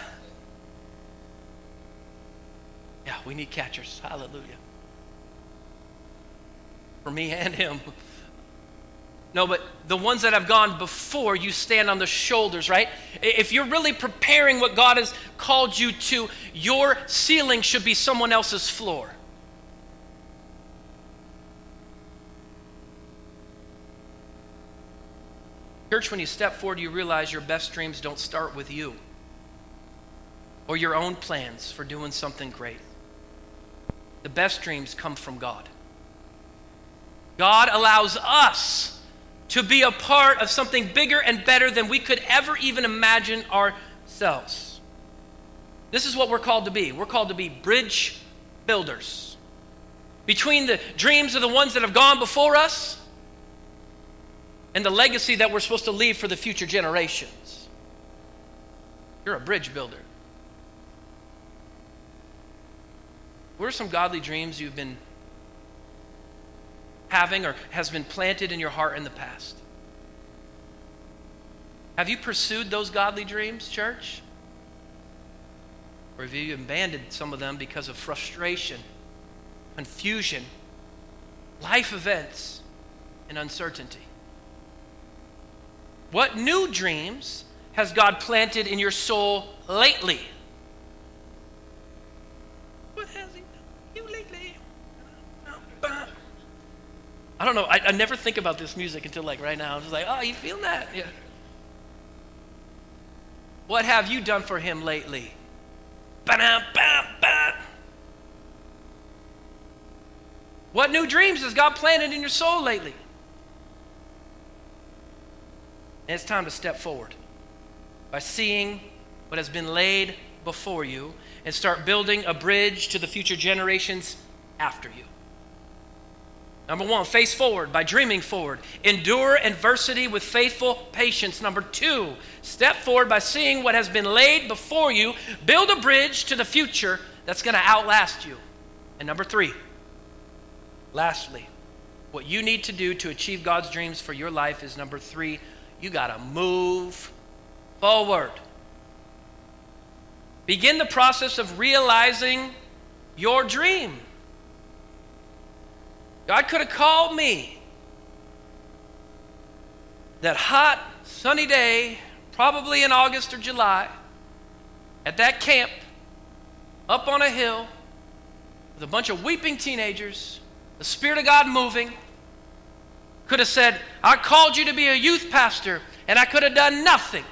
yeah, we need catchers. Hallelujah. For me and him. No, but the ones that have gone before, you stand on the shoulders, right? If you're really preparing what God has called you to, your ceiling should be someone else's floor. Church, when you step forward, you realize your best dreams don't start with you or your own plans for doing something great. The best dreams come from God. God allows us to be a part of something bigger and better than we could ever even imagine ourselves. This is what we're called to be. We're called to be bridge builders between the dreams of the ones that have gone before us and the legacy that we're supposed to leave for the future generations. You're a bridge builder. What are some godly dreams you've been having or has been planted in your heart in the past? Have you pursued those godly dreams, church? Or have you abandoned some of them because of frustration, confusion, life events, and uncertainty? What new dreams has God planted in your soul lately? What has he done you lately? I don't know. I, I never think about this music until like right now. I'm just like, oh, you feel that? Yeah. What have you done for him lately? Ba-dum-bum-bum. What new dreams has God planted in your soul lately? And it's time to step forward by seeing what has been laid before you and start building a bridge to the future generations after you. Number one, face forward by dreaming forward. Endure adversity with faithful patience. Number two, step forward by seeing what has been laid before you. Build a bridge to the future that's going to outlast you. And number three, lastly, what you need to do to achieve God's dreams for your life is number three, you got to move forward. Begin the process of realizing your dream. God could have called me that hot, sunny day, probably in August or July, at that camp, up on a hill, with a bunch of weeping teenagers, the Spirit of God moving. Could have said, I called you to be a youth pastor, and I could have done nothing.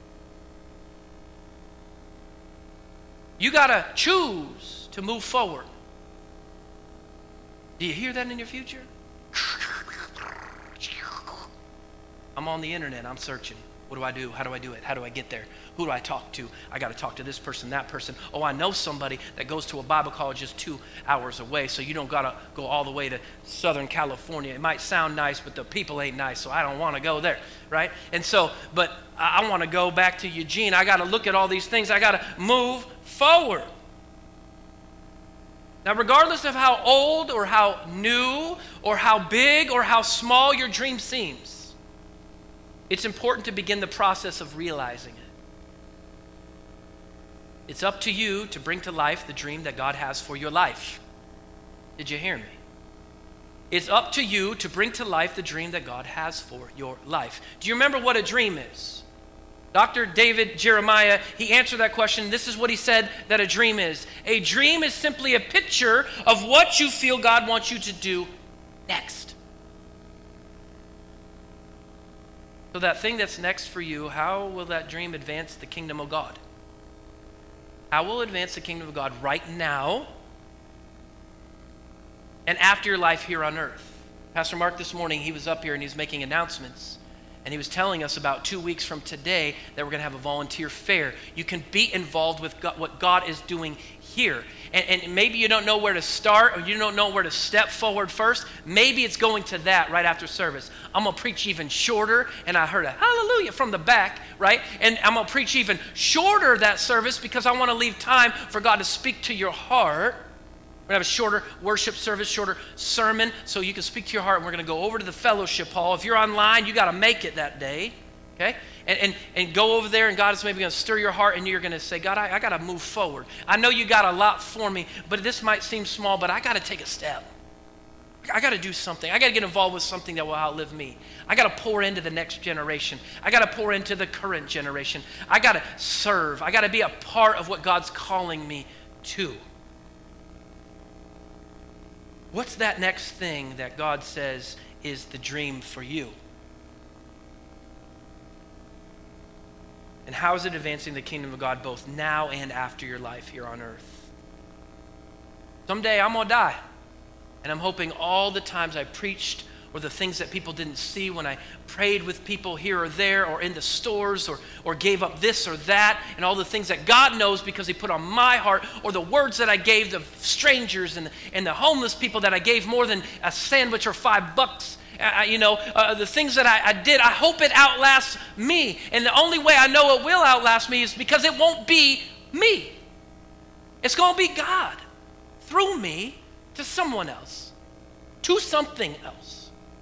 You got to choose to move forward. Do you hear that in your future? I'm on the internet. I'm searching. What do I do? How do I do it? How do I get there? Who do I talk to? I got to talk to this person, that person. Oh, I know somebody that goes to a Bible college just two hours away, so you don't got to go all the way to Southern California. It might sound nice, but the people ain't nice, so I don't want to go there, right? And so, but I, I want to go back to Eugene. I got to look at all these things. I got to move forward. Now, regardless of how old or how new or how big or how small your dream seems, it's important to begin the process of realizing it. It's up to you to bring to life the dream that God has for your life. Did you hear me? It's up to you to bring to life the dream that God has for your life. Do you remember what a dream is? Doctor David Jeremiah, he answered that question. This is what he said that a dream is. A dream is simply a picture of what you feel God wants you to do next. So that thing that's next for you, how will that dream advance the kingdom of God? How will it advance the kingdom of God right now and after your life here on earth? Pastor Mark this morning, he was up here and he was making announcements. And he was telling us about two weeks from today that we're going to have a volunteer fair. You can be involved with God, what God is doing here. And, and maybe you don't know where to start or you don't know where to step forward first. Maybe it's going to that right after service. I'm going to preach even shorter. And I heard a hallelujah from the back, right? And I'm going to preach even shorter that service because I want to leave time for God to speak to your heart. We're going to have a shorter worship service, shorter sermon, so you can speak to your heart. And we're going to go over to the fellowship hall. If you're online, you got to make it that day, okay? And, and, and go over there, and God is maybe going to stir your heart, and you're going to say, God, I, I got to move forward. I know you got a lot for me, but this might seem small, but I got to take a step. I got to do something. I got to get involved with something that will outlive me. I got to pour into the next generation. I got to pour into the current generation. I got to serve. I got to be a part of what God's calling me to. What's that next thing that God says is the dream for you? And how is it advancing the kingdom of God both now and after your life here on earth? Someday I'm going to die. And I'm hoping all the times I preached or the things that people didn't see when I prayed with people here or there or in the stores or, or gave up this or that and all the things that God knows because he put on my heart, or the words that I gave the strangers and, and the homeless people that I gave more than a sandwich or five bucks. Uh, you know, uh, the things that I, I did, I hope it outlasts me. And the only way I know it will outlast me is because it won't be me. It's going to be God through me to someone else, to something else.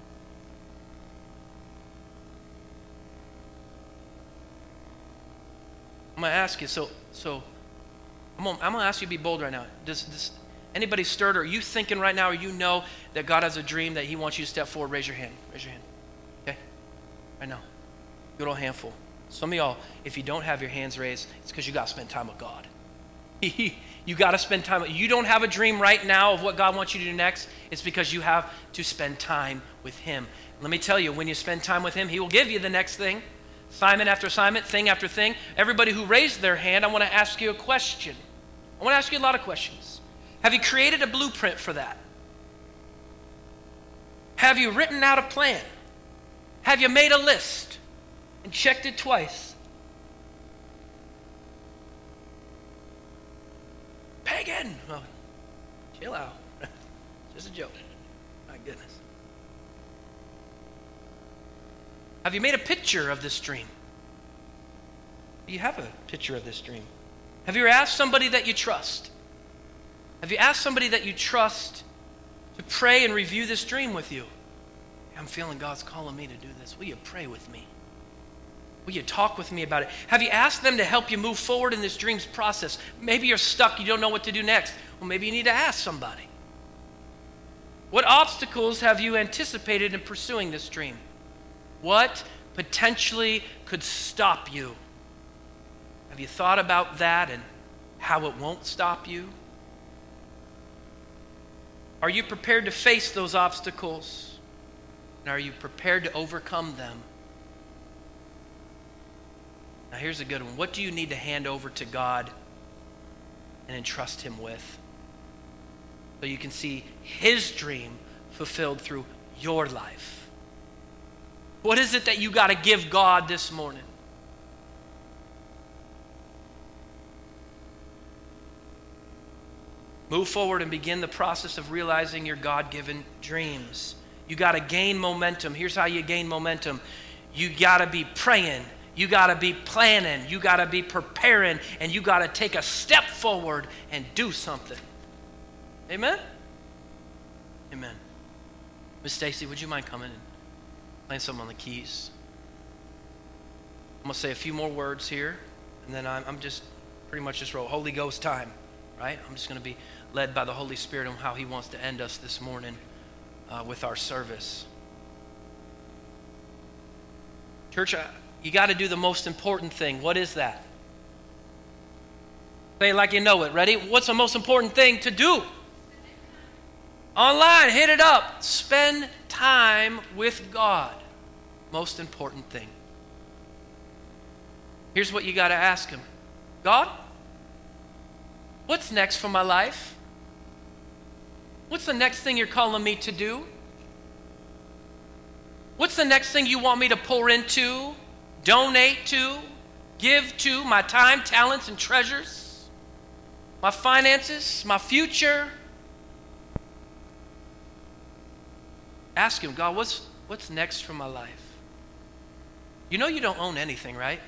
I'm going to ask you, so so I'm going, I'm going to ask you to be bold right now. Does, does anybody stirred, or are you thinking right now, or you know that God has a dream that he wants you to step forward? Raise your hand. Raise your hand. Okay? Right now. Good old handful. Some of y'all, if you don't have your hands raised, it's because you got to spend time with God. You got to spend time. You don't have a dream right now of what God wants you to do next. It's because you have to spend time with him. Let me tell you, when you spend time with him, he will give you the next thing. assignment after assignment, thing after thing. Everybody who raised their hand, I want to ask you a question. I want to ask you a lot of questions. Have you created a blueprint for that? Have you written out a plan? Have you made a list and checked it twice? Pagan! Oh, chill out. Just a joke. My goodness. Have you made a picture of this dream? Do you have a picture of this dream? Have you asked somebody that you trust? Have you asked somebody that you trust to pray and review this dream with you? I'm feeling God's calling me to do this. Will you pray with me? Will you talk with me about it? Have you asked them to help you move forward in this dream's process? Maybe you're stuck, you don't know what to do next. Well, maybe you need to ask somebody. What obstacles have you anticipated in pursuing this dream? What potentially could stop you? Have you thought about that and how it won't stop you? Are you prepared to face those obstacles? And are you prepared to overcome them? Now here's a good one. What do you need to hand over to God and entrust Him with, so you can see His dream fulfilled through your life? What is it that you got to give God this morning? Move forward and begin the process of realizing your God-given dreams. You got to gain momentum. Here's how you gain momentum. You got to be praying. You got to be planning. You got to be preparing. And you got to take a step forward and do something. Amen? Amen. Miss Stacy, would you mind coming and playing some on the keys? I'm going to say a few more words here, and then I'm, I'm just pretty much just roll. Holy Ghost time, right? I'm just going to be led by the Holy Spirit on how He wants to end us this morning uh, with our service. Church, uh, you got to do the most important thing. What is that? Say it like you know it. Ready? What's the most important thing to do? Online, hit it up. Spend time with God. Most important thing. Here's what you got to ask Him. God, what's next for my life? What's the next thing you're calling me to do? What's the next thing you want me to pour into, donate to, give to, my time, talents, and treasures? My finances, my future? Ask Him, God, what's, what's next for my life? You know you don't own anything, right?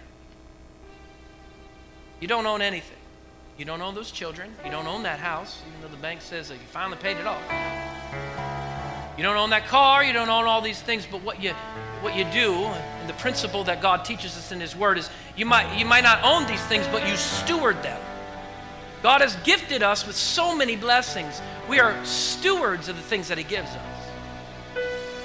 You don't own anything. You don't own those children. You don't own that house, even though the bank says that you finally paid it off. You don't own that car. You don't own all these things. But what you what you do, and the principle that God teaches us in His Word is you might you might not own these things, but you steward them. God has gifted us with so many blessings. We are stewards of the things that He gives us.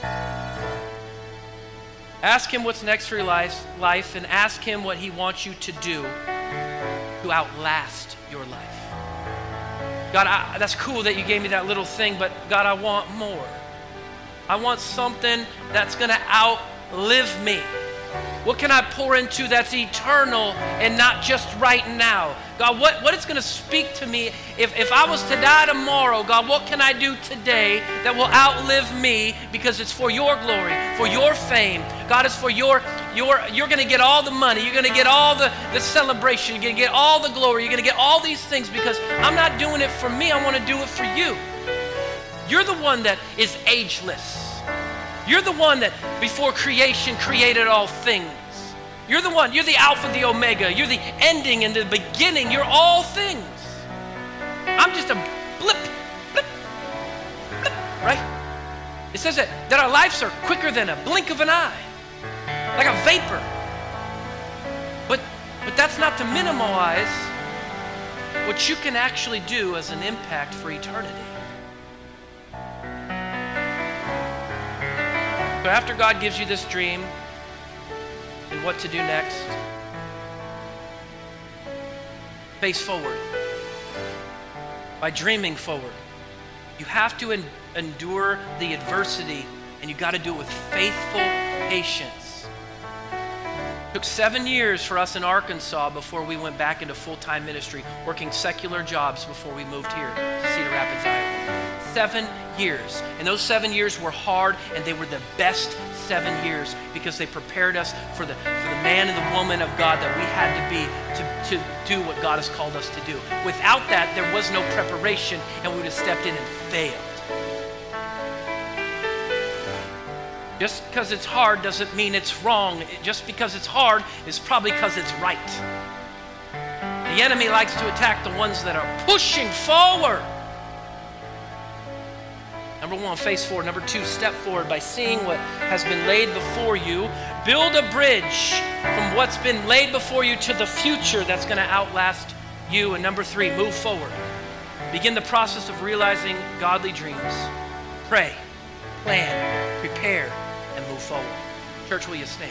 Ask Him what's next for your life, life and ask Him what He wants you to do to outlast your life. God, I, that's cool that you gave me that little thing, but God, I want more. I want something that's going to outlive me. What can I pour into that's eternal and not just right now? God, what, what is going to speak to me if, if I was to die tomorrow? God, what can I do today that will outlive me because it's for your glory, for your fame? God, it's for your, your you're going to get all the money. You're going to get all the, the celebration. You're going to get all the glory. You're going to get all these things because I'm not doing it for me. I want to do it for you. You're the one that is ageless. You're the one that before creation created all things. You're the one, you're the Alpha, the Omega. You're the ending and the beginning. You're all things. I'm just a blip, blip, blip, right? It says that, that our lives are quicker than a blink of an eye, like a vapor. But, but that's not to minimize what you can actually do as an impact for eternity. So after God gives you this dream and what to do next, face forward. By dreaming forward, you have to en- endure the adversity, and you got to do it with faithful patience. Took seven years for us in Arkansas before we went back into full-time ministry, working secular jobs before we moved here to Cedar Rapids, Iowa. Seven years. And those seven years were hard, and they were the best seven years because they prepared us for the, for the man and the woman of God that we had to be to, to do what God has called us to do. Without that, there was no preparation, and we would have stepped in and failed. Just because it's hard doesn't mean it's wrong. Just because it's hard is probably because it's right. The enemy likes to attack the ones that are pushing forward. Number one, face forward. Number two, step forward by seeing what has been laid before you. Build a bridge from what's been laid before you to the future that's going to outlast you. And number three, move forward. Begin the process of realizing godly dreams. Pray, plan, prepare, and move forward. Church, will you stand?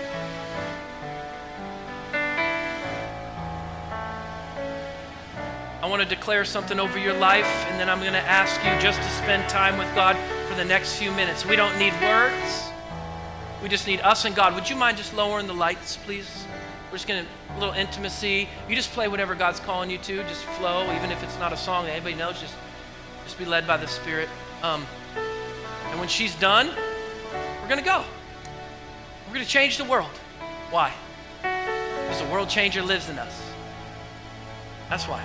I want to declare something over your life, and then I'm going to ask you just to spend time with God for the next few minutes. We don't need words. We just need us and God. Would you mind just lowering the lights, please? We're just going to, a little intimacy. You just play whatever God's calling you to. Just flow, even if it's not a song that anybody knows. Just, just be led by the Spirit. Um, and when she's done, we're going to go. We're going to change the world. Why? Because the world changer lives in us. That's why.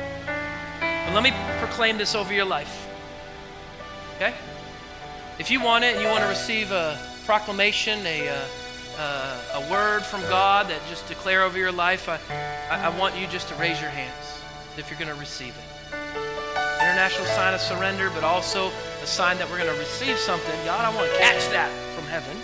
But let me proclaim this over your life. Okay? If you want it and you want to receive a proclamation, a, a, a, a word from God that just declare over your life, I, I, I want you just to raise your hands if you're going to receive it. International sign of surrender, but also a sign that we're going to receive something. God, I want to catch that from heaven.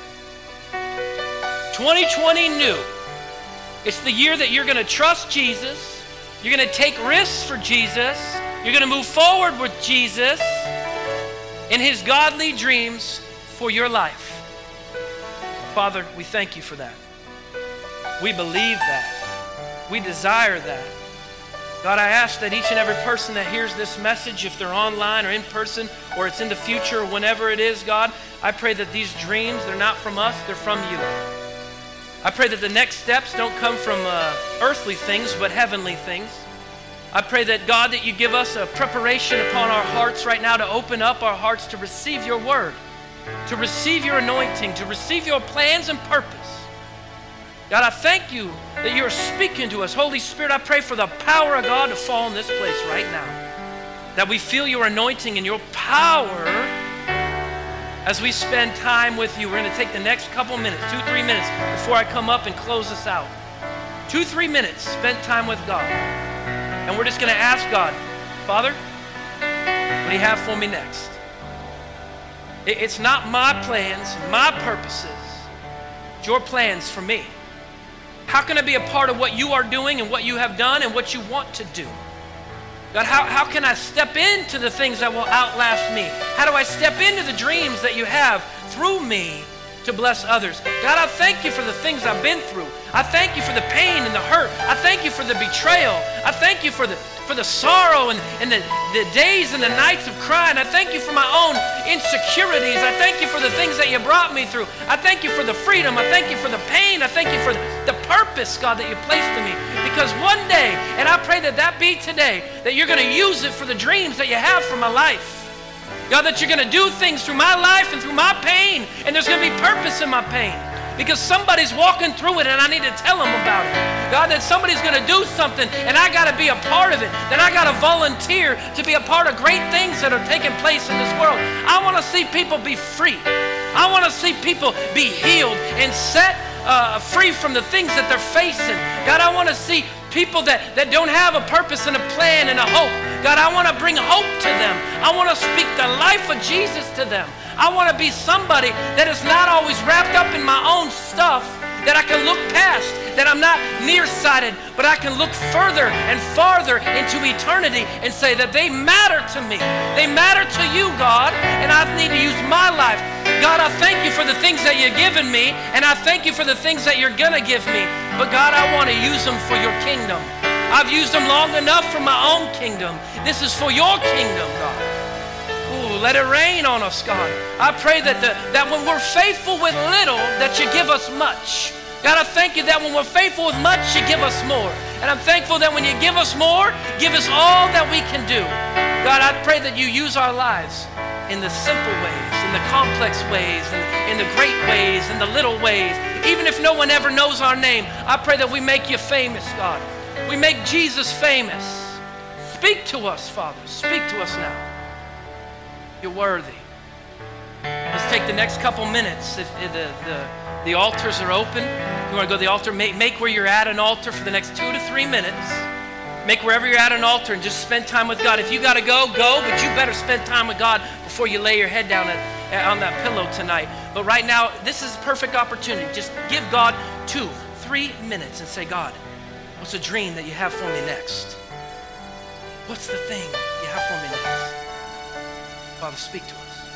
twenty twenty new. It's the year that you're going to trust Jesus. You're going to take risks for Jesus. You're going to move forward with Jesus in his godly dreams for your life. Father, we thank you for that. We believe that. We desire that. God, I ask that each and every person that hears this message, if they're online or in person, or it's in the future, or whenever it is, God, I pray that these dreams, they're not from us, they're from you. I pray that the next steps don't come from uh, earthly things, but heavenly things. I pray that, God, that you give us a preparation upon our hearts right now to open up our hearts to receive your word, to receive your anointing, to receive your plans and purpose. God, I thank you that you're speaking to us. Holy Spirit, I pray for the power of God to fall in this place right now, that we feel your anointing and your power as we spend time with you. We're going to take the next couple minutes, two, three minutes, before I come up and close this out. Two, three minutes spent time with God. And we're just going to ask God, Father, what do you have for me next? It's not my plans, my purposes. It's your plans for me. How can I be a part of what you are doing and what you have done and what you want to do? God, how, how can I step into the things that will outlast me? How do I step into the dreams that you have through me to bless others? God, I thank you for the things I've been through. I thank you for the pain and the hurt. I thank you for the betrayal. I thank you for the for the sorrow and, and the, the days and the nights of crying. I thank you for my own insecurities. I thank you for the things that you brought me through. I thank you for the freedom. I thank you for the pain. I thank you for the, the purpose, God, that you placed in me. Because one day, and I pray that that be today, that you're going to use it for the dreams that you have for my life. God, that you're going to do things through my life and through my pain, and there's going to be purpose in my pain. Because somebody's walking through it and I need to tell them about it. God, that somebody's going to do something and I got to be a part of it. That I got to volunteer to be a part of great things that are taking place in this world. I want to see people be free. I want to see people be healed and set uh, free from the things that they're facing. God, I want to see people that, that don't have a purpose and a plan and a hope. God, I want to bring hope to them. I want to speak the life of Jesus to them. I want to be somebody that is not always wrapped up in my own stuff, that I can look past, that I'm not nearsighted, but I can look further and farther into eternity and say that they matter to me. They matter to you, God, and I need to use my life. God, I thank you for the things that you've given me, and I thank you for the things that you're going to give me. But God, I want to use them for your kingdom. I've used them long enough for my own kingdom. This is for your kingdom, God. Ooh, let it rain on us, God. I pray that the, that when we're faithful with little, that you give us much. God, I thank you that when we're faithful with much, you give us more. And I'm thankful that when you give us more, give us all that we can do. God, I pray that you use our lives in the simple ways, in the complex ways, in, in the great ways, in the little ways. Even if no one ever knows our name, I pray that we make you famous, God. We make Jesus famous. Speak to us, Father. Speak to us now. You're worthy. Let's take the next couple minutes. If, if the, the, the altars are open, if you want to go to the altar, make, make where you're at an altar for the next two to three minutes. Make wherever you're at an altar and just spend time with God. If you got to go, go, but you better spend time with God before you lay your head down at, on that pillow tonight. But right now, this is a perfect opportunity. Just give God two, three minutes and say, God, what's a dream that you have for me next? What's the thing you have for me next? Father, speak to us.